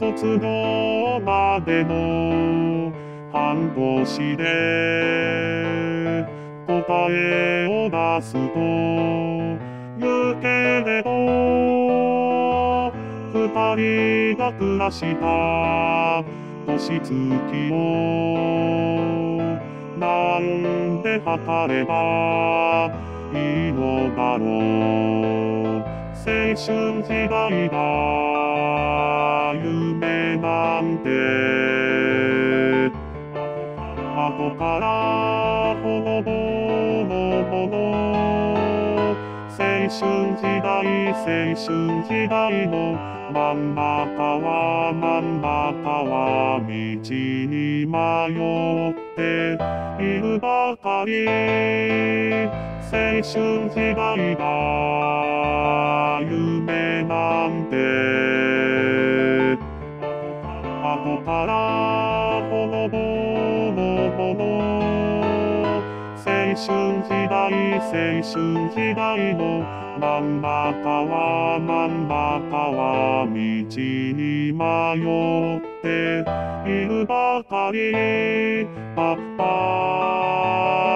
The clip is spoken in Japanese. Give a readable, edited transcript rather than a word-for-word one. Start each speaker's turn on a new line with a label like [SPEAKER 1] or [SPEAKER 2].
[SPEAKER 1] 卒業までの半年で答えを出すと言うけれど、二人が暮らした星月をなんで測ればいいのだろう。青春時代だ夢なんて後からほのぼのぼの青春時代の真ん中は道に迷っているばかり。青春時代だ夢なんて後からほのぼのぼの青春時代の真ん中は道に迷っているばかり。パッパー